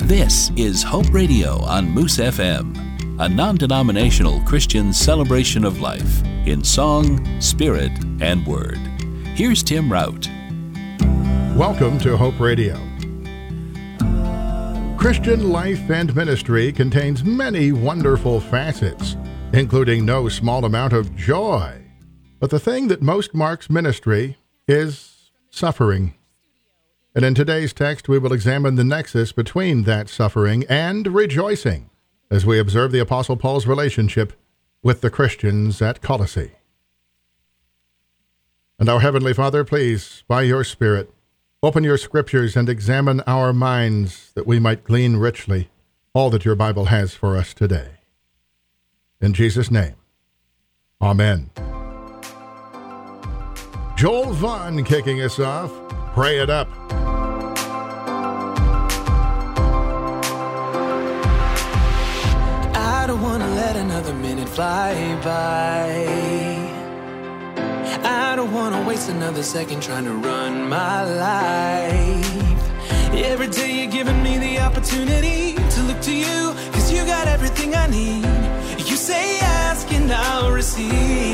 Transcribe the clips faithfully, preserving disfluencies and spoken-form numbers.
This is Hope Radio on Moose F M, a non-denominational Christian celebration of life in song, spirit, and word. Here's Tim Rout. Welcome to Hope Radio. Christian life and ministry contains many wonderful facets, including no small amount of joy. But the thing that most marks ministry is suffering. And in today's text, we will examine the nexus between that suffering and rejoicing as we observe the Apostle Paul's relationship with the Christians at Colossae. And our Heavenly Father, please, by your Spirit, open your scriptures and examine our minds that we might glean richly all that your Bible has for us today. In Jesus' name, amen. Joel Vaughn kicking us off. Pray it up. I don't want to let another minute fly by. I don't want to waste another second trying to run my life. Every day you're giving me the opportunity to look to you, cause you got everything I need. You say ask and I'll receive.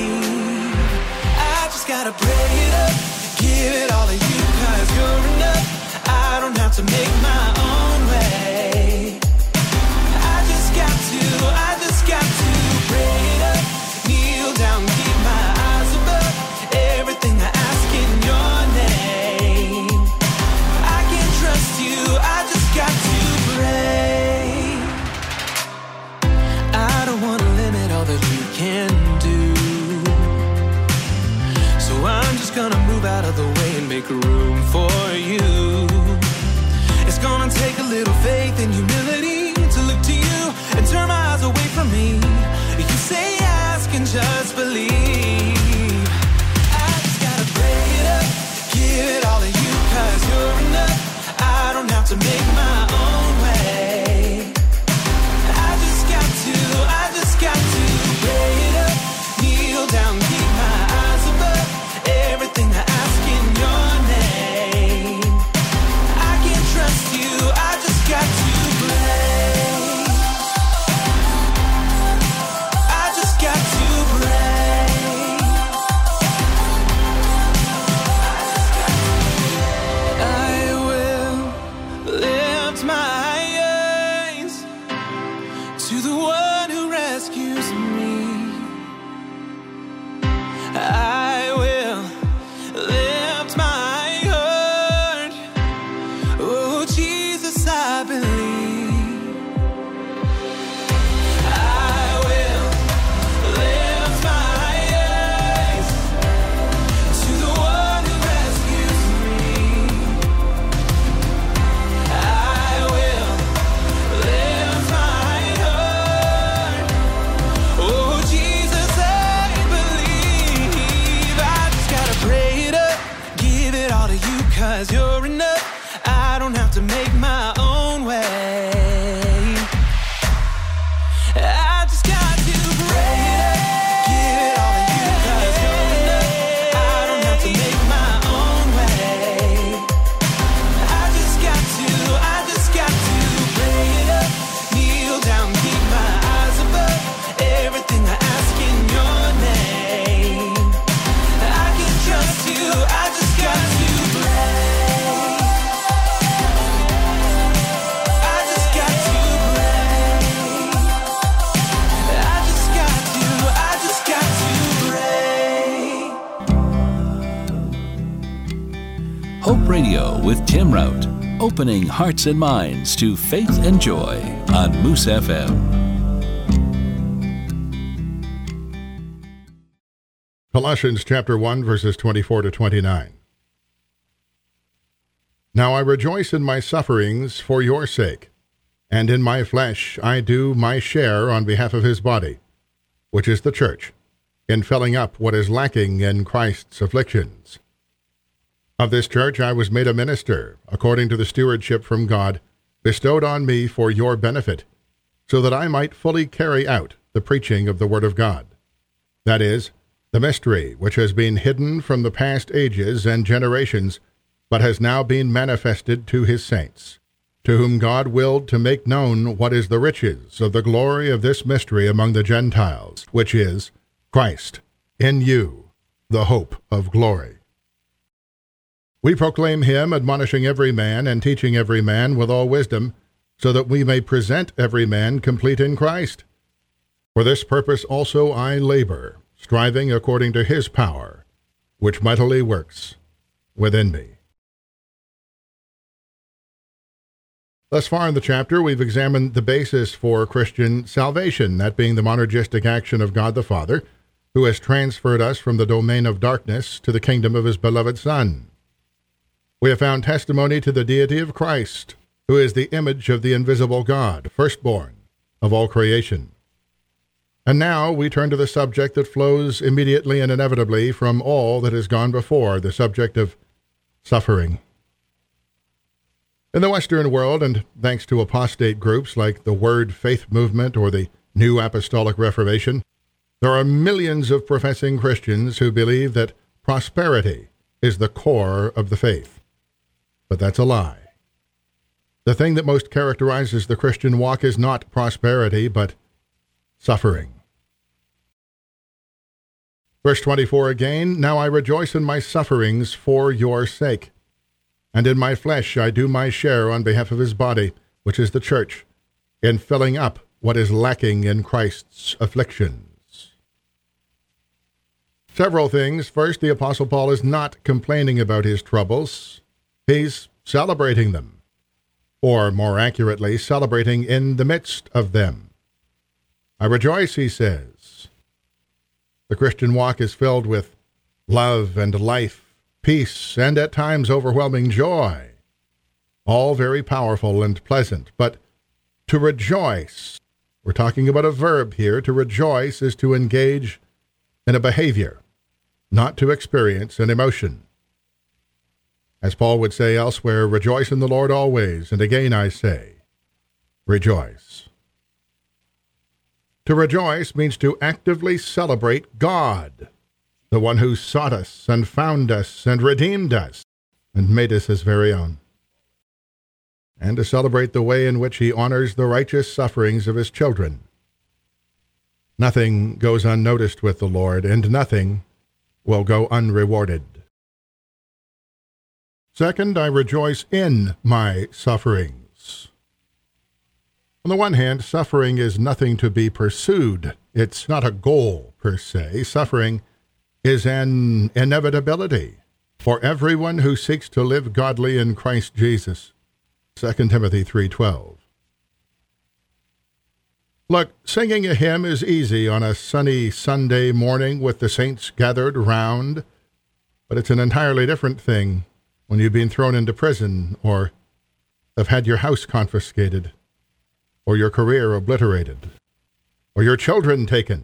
I just gotta pray it up, give it all to you, cause you're enough. I don't have to make my own way. I just got to, I just got to pray it up, kneel down, keep my eyes above everything I ask in your name. I can trust you, I just got to pray. I don't want to limit all that you can do, so I'm just gonna move out of the way and make room for you. It's gonna take a little faith and humility to look to you and turn my eyes away from me. You say ask and just believe. I just gotta pray it up, give it all to you, cause you're enough. I don't have to make my own way. I just got to, I just got to pray it up, kneel down, keep my eyes above everything I ask in your name. I can trust you, I just got to pray. I just got to pray. I will lift my eyes to the one who rescues me. I will lift my heart. Oh, Jesus, I believe. I will lift my eyes to the one who rescues me. I will lift my heart. Oh, Jesus, I believe. I just gotta pray it up, give it all to you, cause you're enough. I don't have to make my own way. I just got to pray it up, give it all to you, cause you're enough. I don't have to make my own way. I just got to, I just got to pray it up, kneel down, keep my eyes above everything I ask in your name. I can trust you, I just got to pray. I just got to pray. I just got to, I just got to pray. Hope Radio with Tim Rout, opening hearts and minds to faith and joy on Moose F M. Colossians chapter one, verses twenty-four to twenty-nine. Now I rejoice in my sufferings for your sake, and in my flesh I do my share on behalf of his body, which is the church, in filling up what is lacking in Christ's afflictions. Of this church I was made a minister, according to the stewardship from God, bestowed on me for your benefit, so that I might fully carry out the preaching of the word of God. That is, the mystery which has been hidden from the past ages and generations, but has now been manifested to his saints. to whom God willed to make known what is the riches of the glory of this mystery among the Gentiles, which is Christ in you, the hope of glory. We proclaim him, admonishing every man and teaching every man with all wisdom, so that we may present every man complete in Christ. For this purpose also I labor, striving according to his power, which mightily works within me. Thus far in the chapter, we've examined the basis for Christian salvation, that being the monergistic action of God the Father, who has transferred us from the domain of darkness to the kingdom of his beloved Son. We have found testimony to the deity of Christ, who is the image of the invisible God, firstborn of all creation. And now we turn to the subject that flows immediately and inevitably from all that has gone before, the subject of suffering. In the Western world, and thanks to apostate groups like the Word Faith Movement or the New Apostolic Reformation, there are millions of professing Christians who believe that prosperity is the core of the faith. But that's a lie. The thing that most characterizes the Christian walk is not prosperity, but suffering. Verse twenty-four again, "Now I rejoice in my sufferings for your sake. And in my flesh I do my share on behalf of his body, which is the church, in filling up what is lacking in Christ's afflictions." Several things. First, the Apostle Paul is not complaining about his troubles. He's celebrating them, or more accurately, celebrating in the midst of them. I rejoice, he says. The Christian walk is filled with love and life, peace, and at times overwhelming joy, all very powerful and pleasant. But to rejoice, we're talking about a verb here. To rejoice is to engage in a behavior, not to experience an emotion. As Paul would say elsewhere, rejoice in the Lord always, and again I say, rejoice. To rejoice means to actively celebrate God, the one who sought us and found us and redeemed us and made us his very own, and to celebrate the way in which he honors the righteous sufferings of his children. Nothing goes unnoticed with the Lord, and nothing will go unrewarded. Second, I rejoice in my sufferings. On the one hand, suffering is nothing to be pursued. It's not a goal per se. Suffering is an inevitability for everyone who seeks to live godly in Christ Jesus. Second Timothy three twelve. Look, singing a hymn is easy on a sunny Sunday morning with the saints gathered round, but it's an entirely different thing when you've been thrown into prison or have had your house confiscated or your career obliterated or your children taken.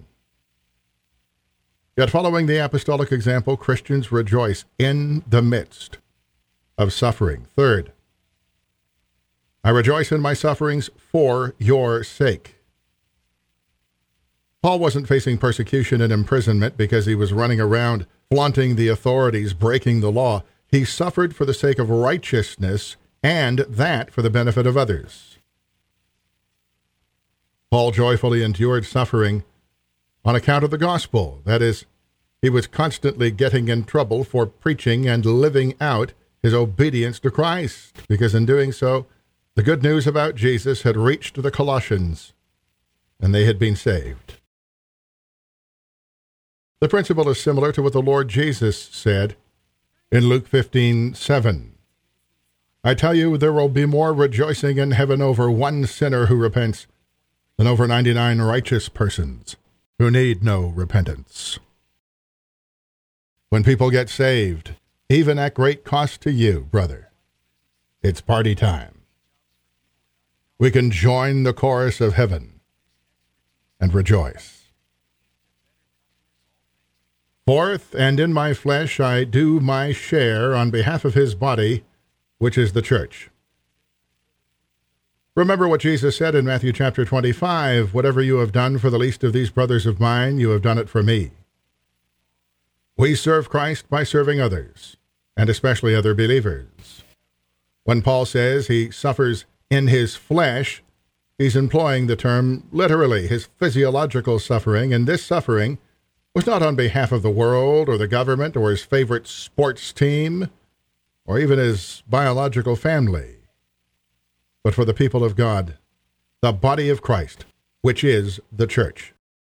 Yet following the apostolic example, Christians rejoice in the midst of suffering. Third, I rejoice in my sufferings for your sake. Paul wasn't facing persecution and imprisonment because he was running around flaunting the authorities, breaking the law. He suffered for the sake of righteousness, and that for the benefit of others. Paul joyfully endured suffering on account of the gospel. That is, he was constantly getting in trouble for preaching and living out his obedience to Christ, because in doing so, the good news about Jesus had reached the Colossians, and they had been saved. The principle is similar to what the Lord Jesus said in Luke fifteen seven. I tell you, there will be more rejoicing in heaven over one sinner who repents than over ninety-nine righteous persons who need no repentance. When people get saved, even at great cost to you, brother, it's party time. We can join the chorus of heaven and rejoice. Fourth, and in my flesh I do my share on behalf of his body, which is the church. Remember what Jesus said in Matthew chapter twenty-five, whatever you have done for the least of these brothers of mine, you have done it for me. We serve Christ by serving others, and especially other believers. When Paul says he suffers in his flesh, he's employing the term literally, his physiological suffering, and this suffering was not on behalf of the world or the government or his favorite sports team or even his biological family, but for the people of God, the body of Christ, which is the church.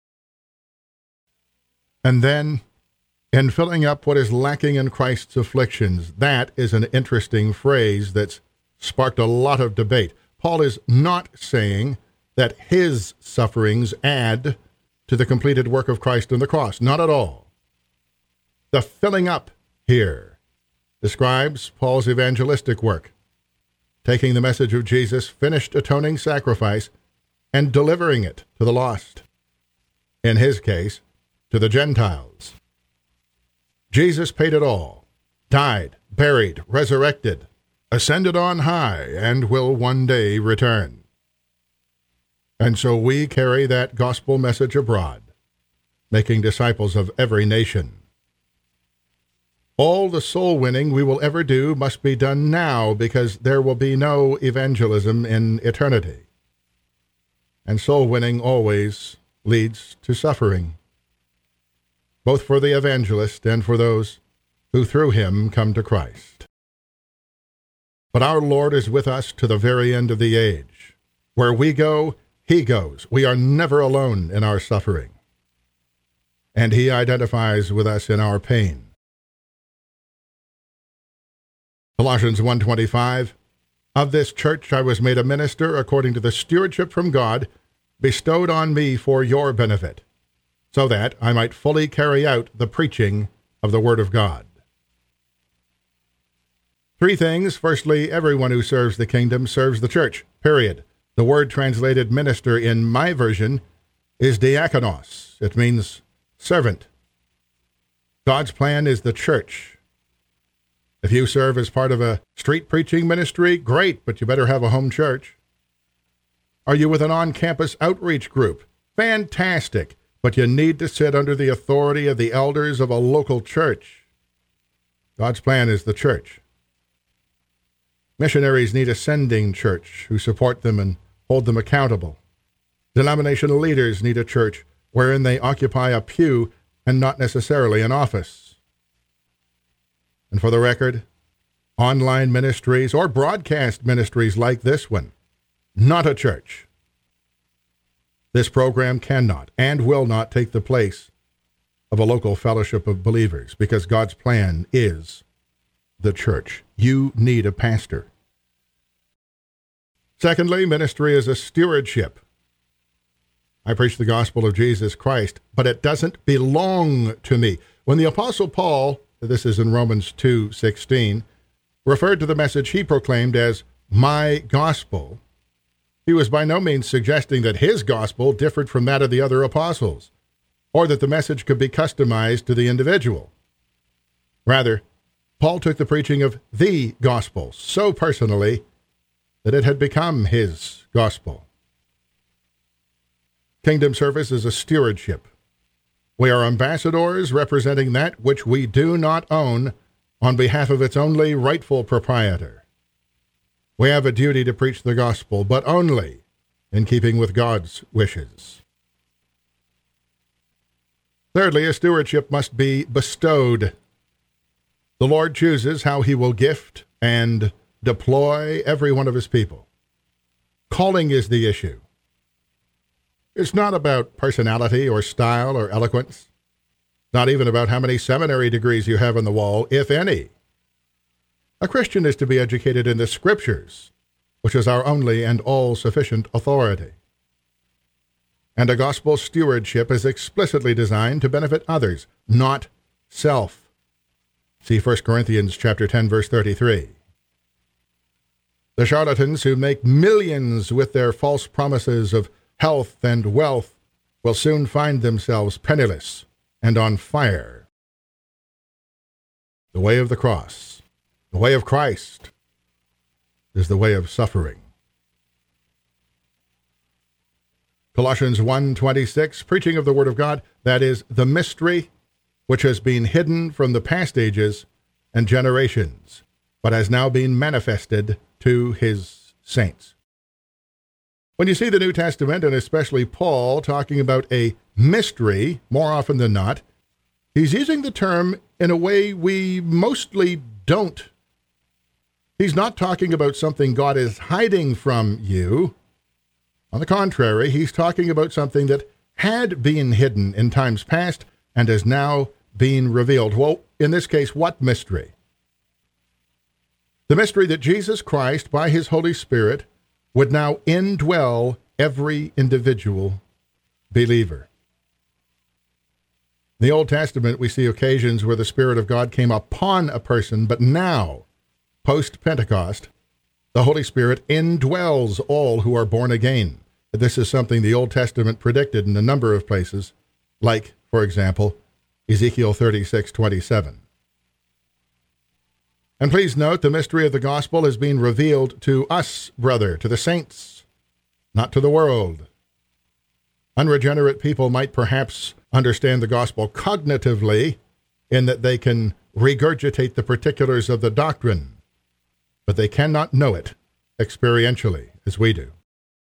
And then, in filling up what is lacking in Christ's afflictions, that is an interesting phrase that's sparked a lot of debate. Paul is not saying that his sufferings add to the completed work of Christ on the cross. Not at all. The filling up here describes Paul's evangelistic work, taking the message of Jesus' finished atoning sacrifice and delivering it to the lost. In his case, to the Gentiles. Jesus paid it all, died, buried, resurrected, ascended on high, and will one day return. And so we carry that gospel message abroad, making disciples of every nation. All the soul winning we will ever do must be done now, because there will be no evangelism in eternity. And soul winning always leads to suffering, both for the evangelist and for those who through him come to Christ. But our Lord is with us to the very end of the age. Where we go, he goes. We are never alone in our suffering. And he identifies with us in our pain. Colossians one twenty-five, of this church I was made a minister according to the stewardship from God bestowed on me for your benefit, so that I might fully carry out the preaching of the Word of God. Three things. Firstly, everyone who serves the kingdom serves the church, period. The word translated minister in my version is diakonos. It means servant. God's plan is the church. If you serve as part of a street preaching ministry, great, but you better have a home church. Are you with an on-campus outreach group? Fantastic, but you need to sit under the authority of the elders of a local church. God's plan is the church. Missionaries need a sending church who support them and hold them accountable. Denominational leaders need a church wherein they occupy a pew and not necessarily an office. And for the record, online ministries or broadcast ministries like this one, not a church. This program cannot and will not take the place of a local fellowship of believers, because God's plan is the church. You need a pastor. Secondly, ministry is a stewardship. I preach the gospel of Jesus Christ, but it doesn't belong to me. When the Apostle Paul, this is in Romans two sixteen, referred to the message he proclaimed as my gospel, he was by no means suggesting that his gospel differed from that of the other apostles, or that the message could be customized to the individual. Rather, Paul took the preaching of the gospel so personally that it had become his gospel. Kingdom service is a stewardship. We are ambassadors representing that which we do not own on behalf of its only rightful proprietor. We have a duty to preach the gospel, but only in keeping with God's wishes. Thirdly, a stewardship must be bestowed. The Lord chooses how he will gift and deploy every one of his people. Calling is the issue. It's not about personality or style or eloquence, not even about how many seminary degrees you have on the wall, if any. A Christian is to be educated in the Scriptures, which is our only and all-sufficient authority. And a gospel stewardship is explicitly designed to benefit others, not self. See First Corinthians chapter ten, verse thirty-three. The charlatans who make millions with their false promises of health and wealth will soon find themselves penniless and on fire. The way of the cross, the way of Christ, is the way of suffering. Colossians one twenty-six, preaching of the Word of God, that is, the mystery which has been hidden from the past ages and generations, but has now been manifested to his saints. When you see the New Testament, and especially Paul, talking about a mystery, more often than not, he's using the term in a way we mostly don't. He's not talking about something God is hiding from you. On the contrary, he's talking about something that had been hidden in times past and is now being revealed. Well, in this case, what mystery? The mystery that Jesus Christ, by his Holy Spirit, would now indwell every individual believer. In the Old Testament, we see occasions where the Spirit of God came upon a person, but now, post-Pentecost, the Holy Spirit indwells all who are born again. This is something the Old Testament predicted in a number of places, like, for example, Ezekiel thirty-six twenty-seven. And please note, the mystery of the gospel is being revealed to us, brother, to the saints, not to the world. Unregenerate people might perhaps understand the gospel cognitively in that they can regurgitate the particulars of the doctrine, but they cannot know it experientially as we do.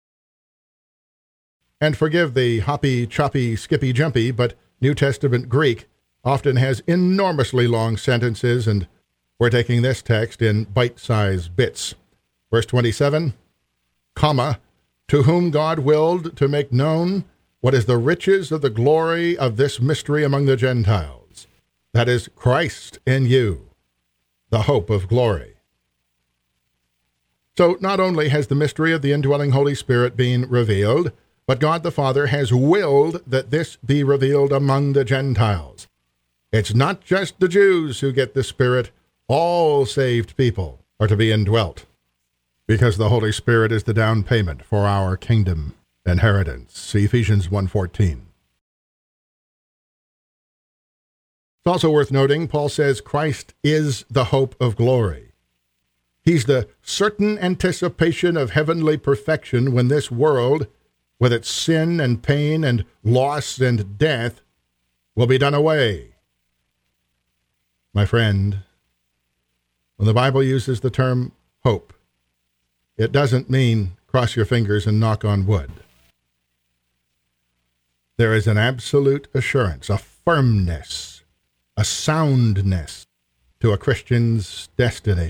And forgive the hoppy, choppy, skippy, jumpy, but New Testament Greek often has enormously long sentences, and we're taking this text in bite-sized bits. Verse twenty-seven, comma, to whom God willed to make known what is the riches of the glory of this mystery among the Gentiles, that is, Christ in you, the hope of glory. So not only has the mystery of the indwelling Holy Spirit been revealed, but God the Father has willed that this be revealed among the Gentiles. It's not just the Jews who get the Spirit. All saved people are to be indwelt, because the Holy Spirit is the down payment for our kingdom inheritance. See Ephesians one fourteen. It's also worth noting, Paul says Christ is the hope of glory. He's the certain anticipation of heavenly perfection when this world, with its sin and pain and loss and death, will be done away. My friend, when the Bible uses the term hope, it doesn't mean cross your fingers and knock on wood. There is an absolute assurance, a firmness, a soundness to a Christian's destiny.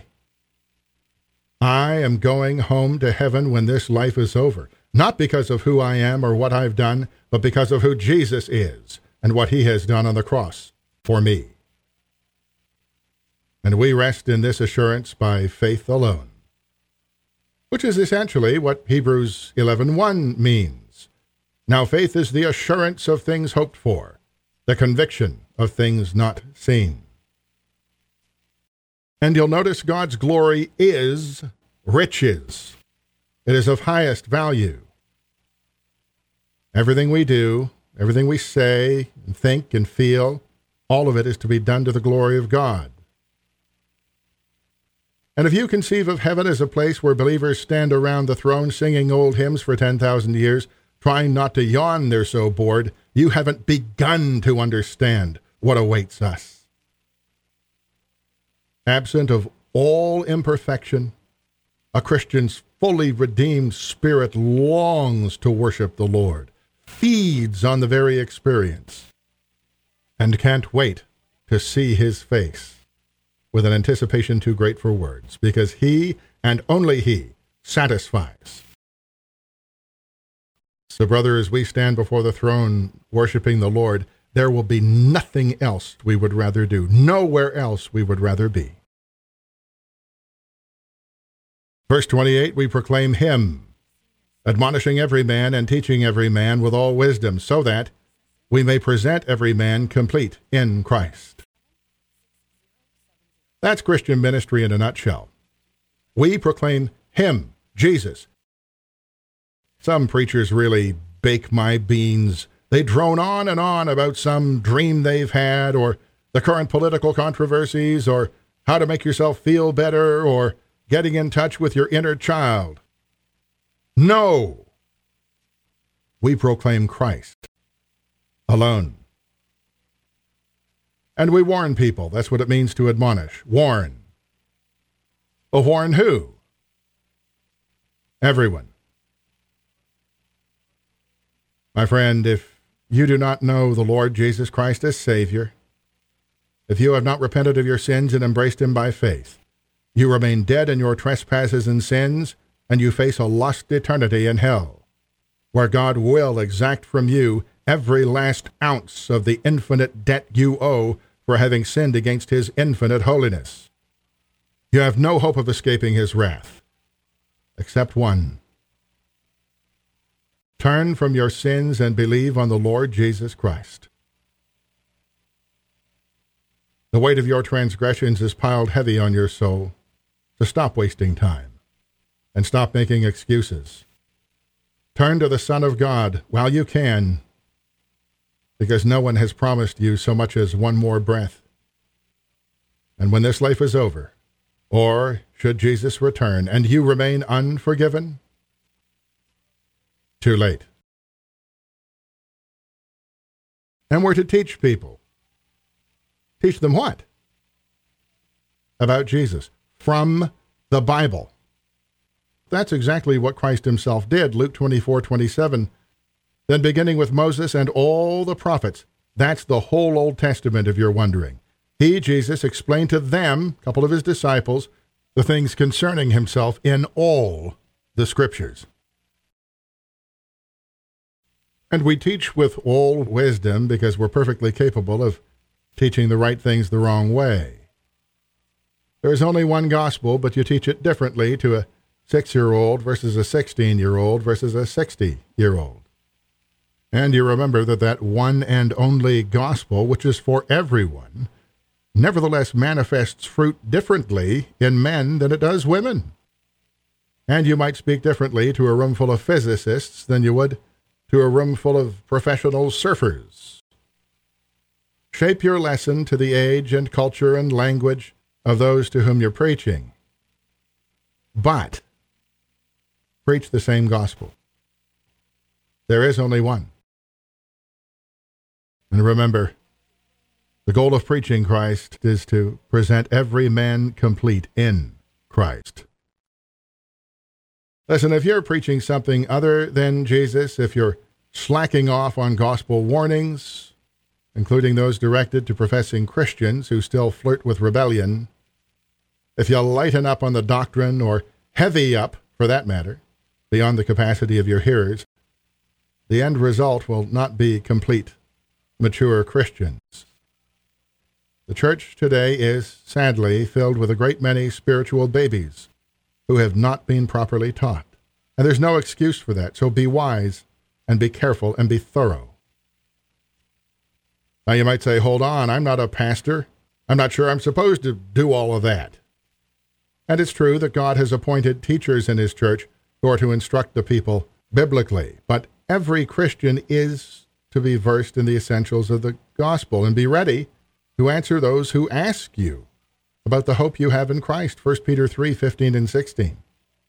I am going home to heaven when this life is over, not because of who I am or what I've done, but because of who Jesus is and what he has done on the cross for me. And we rest in this assurance by faith alone, which is essentially what Hebrews eleven one means. Now faith is the assurance of things hoped for, the conviction of things not seen. And you'll notice God's glory is riches. It is of highest value. Everything we do, everything we say and think and feel, all of it is to be done to the glory of God. And if you conceive of heaven as a place where believers stand around the throne singing old hymns for ten thousand years, trying not to yawn, they're so bored, you haven't begun to understand what awaits us. Absent of all imperfection, a Christian's fully redeemed spirit longs to worship the Lord, feeds on the very experience, and can't wait to see his face with an anticipation too great for words, because he, and only he, satisfies. So, brother, as we stand before the throne worshiping the Lord, there will be nothing else we would rather do, nowhere else we would rather be. Verse twenty-eight, we proclaim him, admonishing every man and teaching every man with all wisdom, so that we may present every man complete in Christ. That's Christian ministry in a nutshell. We proclaim him, Jesus. Some preachers really bake my beans. They drone on and on about some dream they've had, or the current political controversies, or how to make yourself feel better, or getting in touch with your inner child. No! We proclaim Christ alone. And we warn people. That's what it means to admonish. Warn. Well, warn who? Everyone. My friend, if you do not know the Lord Jesus Christ as Savior, if you have not repented of your sins and embraced him by faith, you remain dead in your trespasses and sins, and you face a lost eternity in hell, where God will exact from you every last ounce of the infinite debt you owe for having sinned against his infinite holiness. You have no hope of escaping his wrath, except one. Turn from your sins and believe on the Lord Jesus Christ. The weight of your transgressions is piled heavy on your soul, so stop wasting time and stop making excuses. Turn to the Son of God while you can, because no one has promised you so much as one more breath. And when this life is over, or should Jesus return, and you remain unforgiven, too late. And we're to teach people. Teach them what? About Jesus. From the Bible. That's exactly what Christ himself did. Luke twenty-four twenty-seven. Then beginning with Moses and all the prophets. That's the whole Old Testament, if you're wondering. He, Jesus, explained to them, a couple of his disciples, the things concerning himself in all the Scriptures. And we teach with all wisdom because we're perfectly capable of teaching the right things the wrong way. There is only one gospel, but you teach it differently to a six-year-old versus a sixteen-year-old versus a sixty-year-old. And you remember that that one and only gospel, which is for everyone, nevertheless manifests fruit differently in men than it does women. And you might speak differently to a room full of physicists than you would to a room full of professional surfers. Shape your lesson to the age and culture and language of those to whom you're preaching. But preach the same gospel. There is only one. And remember, the goal of preaching Christ is to present every man complete in Christ. Listen, if you're preaching something other than Jesus, if you're slacking off on gospel warnings, including those directed to professing Christians who still flirt with rebellion, if you lighten up on the doctrine, or heavy up, for that matter, beyond the capacity of your hearers, the end result will not be complete, mature Christians. The church today is, sadly, filled with a great many spiritual babies who have not been properly taught. And there's no excuse for that, so be wise and be careful and be thorough. Now you might say, hold on, I'm not a pastor. I'm not sure I'm supposed to do all of that. And it's true that God has appointed teachers in his church who are to instruct the people biblically. But every Christian is to be versed in the essentials of the gospel and be ready to answer those who ask you about the hope you have in Christ, First Peter three fifteen and sixteen.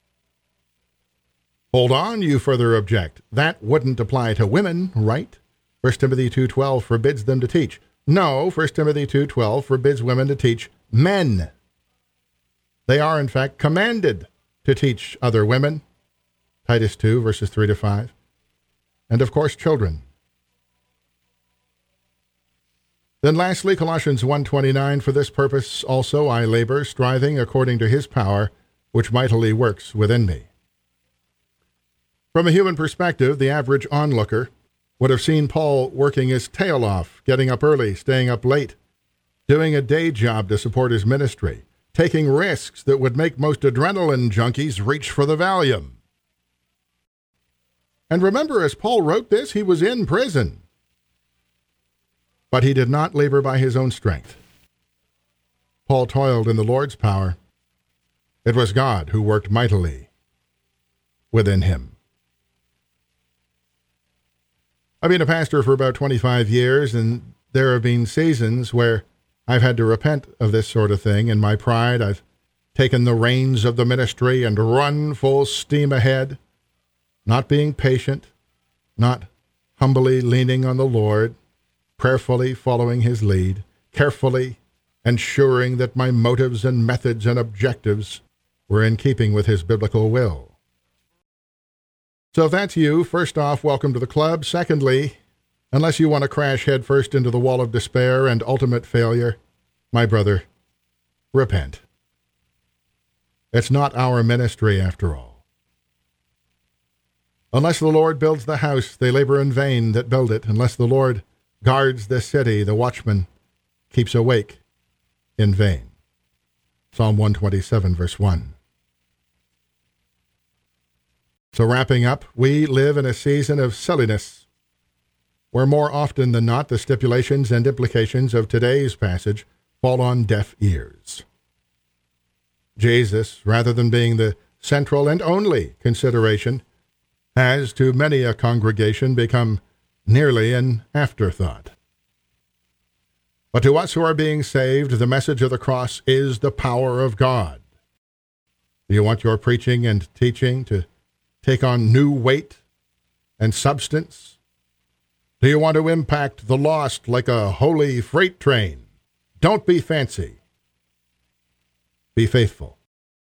Hold on, you further object. That wouldn't apply to women, right? First Timothy two twelve forbids them to teach. No, First Timothy two twelve forbids women to teach men. They are, in fact, commanded to teach other women. Titus two, verses three to five. And, of course, children. Then lastly, Colossians one twenty-nine, for this purpose also I labor, striving according to his power, which mightily works within me. From a human perspective, the average onlooker would have seen Paul working his tail off, getting up early, staying up late, doing a day job to support his ministry, taking risks that would make most adrenaline junkies reach for the Valium. And remember, as Paul wrote this, he was in prison. But he did not labor by his own strength. Paul toiled in the Lord's power. It was God who worked mightily within him. I've been a pastor for about twenty-five years, and there have been seasons where I've had to repent of this sort of thing. In my pride, I've taken the reins of the ministry and run full steam ahead, not being patient, not humbly leaning on the Lord, prayerfully following his lead, carefully ensuring that my motives and methods and objectives were in keeping with his biblical will. So if that's you, first off, welcome to the club. Secondly, unless you want to crash headfirst into the wall of despair and ultimate failure, my brother, repent. It's not our ministry after all. Unless the Lord builds the house, they labor in vain that build it. Unless the Lord guards the city, the watchman keeps awake in vain. Psalm one twenty-seven, verse one. So wrapping up, we live in a season of silliness, where more often than not the stipulations and implications of today's passage fall on deaf ears. Jesus, rather than being the central and only consideration, has to many a congregation become nearly an afterthought. But to us who are being saved, the message of the cross is the power of God. Do you want your preaching and teaching to take on new weight and substance? Do you want to impact the lost like a holy freight train? Don't be fancy. Be faithful.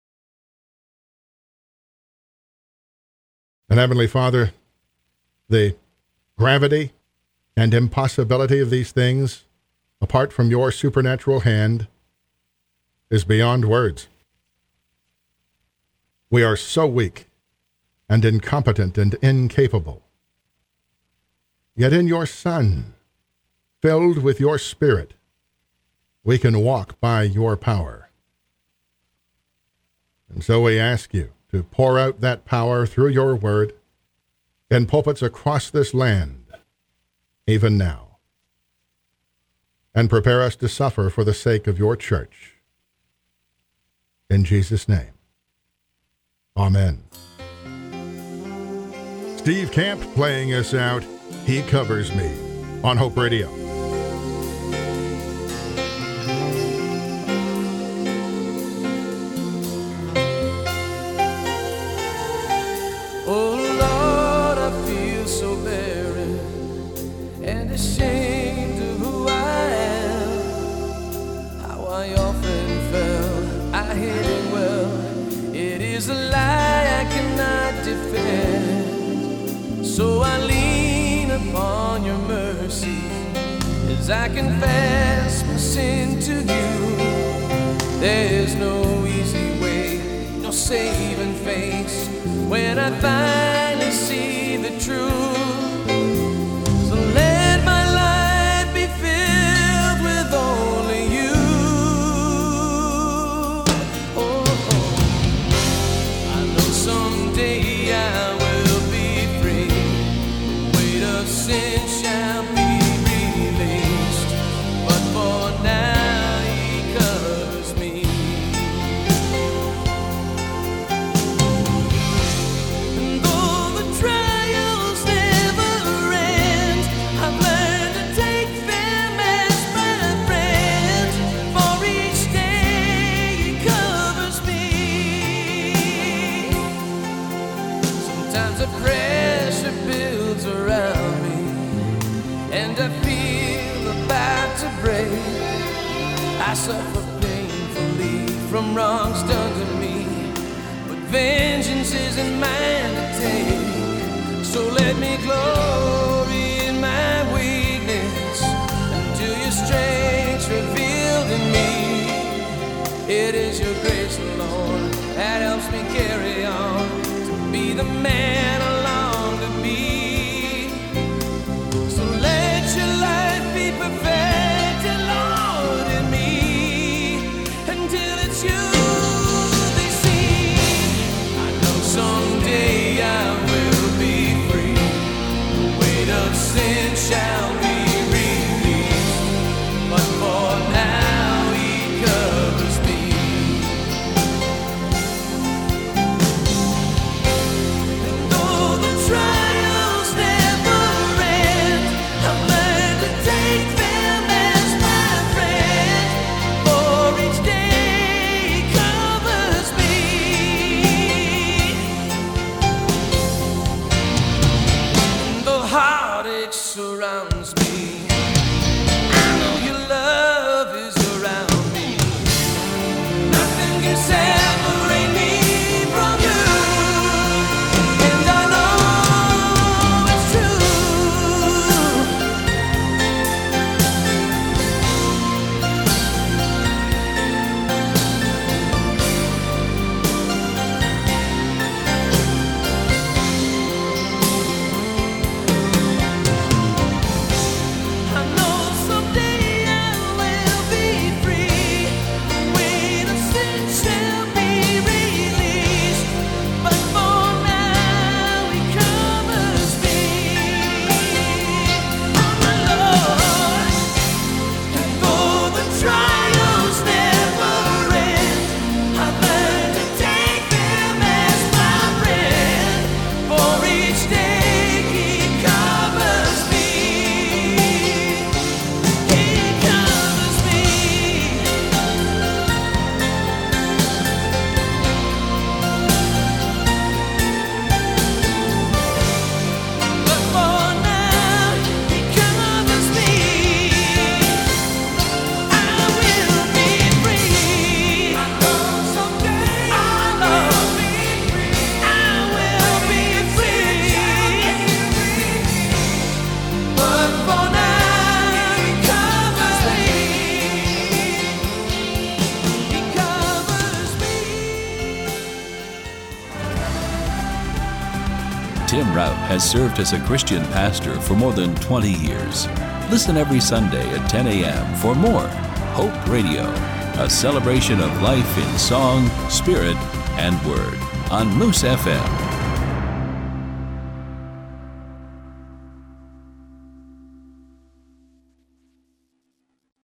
And Heavenly Father, the gravity and impossibility of these things, apart from your supernatural hand, is beyond words. We are so weak and incompetent and incapable. Yet in your Son, filled with your Spirit, we can walk by your power. And so we ask you to pour out that power through your word in pulpits across this land, even now, and prepare us to suffer for the sake of your church. In Jesus' name, amen. Steve Camp playing us out, He Covers Me, on Hope Radio. Oh Lord, I feel so barren and ashamed of who I am. How I often fell, I hid it well. It is a lie I cannot defend. So I lean upon your mercy as I confess my sin to you. There's no easy way, no saving face when I finally see the truth. So let my life be filled with only you. Oh, oh. I know someday I will be free. The weight of sin shall be released. But for now he covers me. And though the trials never end, I've learned to take them as my friends. For each day he covers me. Sometimes the pressure builds around me, and I feel about to break. I suffer painfully from wrongs done to me, but vengeance isn't mine to take. So let me glory in my weakness until your strength's revealed in me. It is your grace, Lord, that helps me carry on to be the man I long to be. So let your life be perfected, Lord, in me, until it's you they see. I know someday I will be free. The weight of sin shall be released. But for now he covers me. And though the trials never end, I've learned to take them as my friend. For each day he covers me. And though heartache surrounds me, I know your love is around me. Nothing can separate me from you. And I know Tim Rout has served as a Christian pastor for more than twenty years. Listen every Sunday at ten a.m. for more Hope Radio, a celebration of life in song, spirit, and word on Moose F M.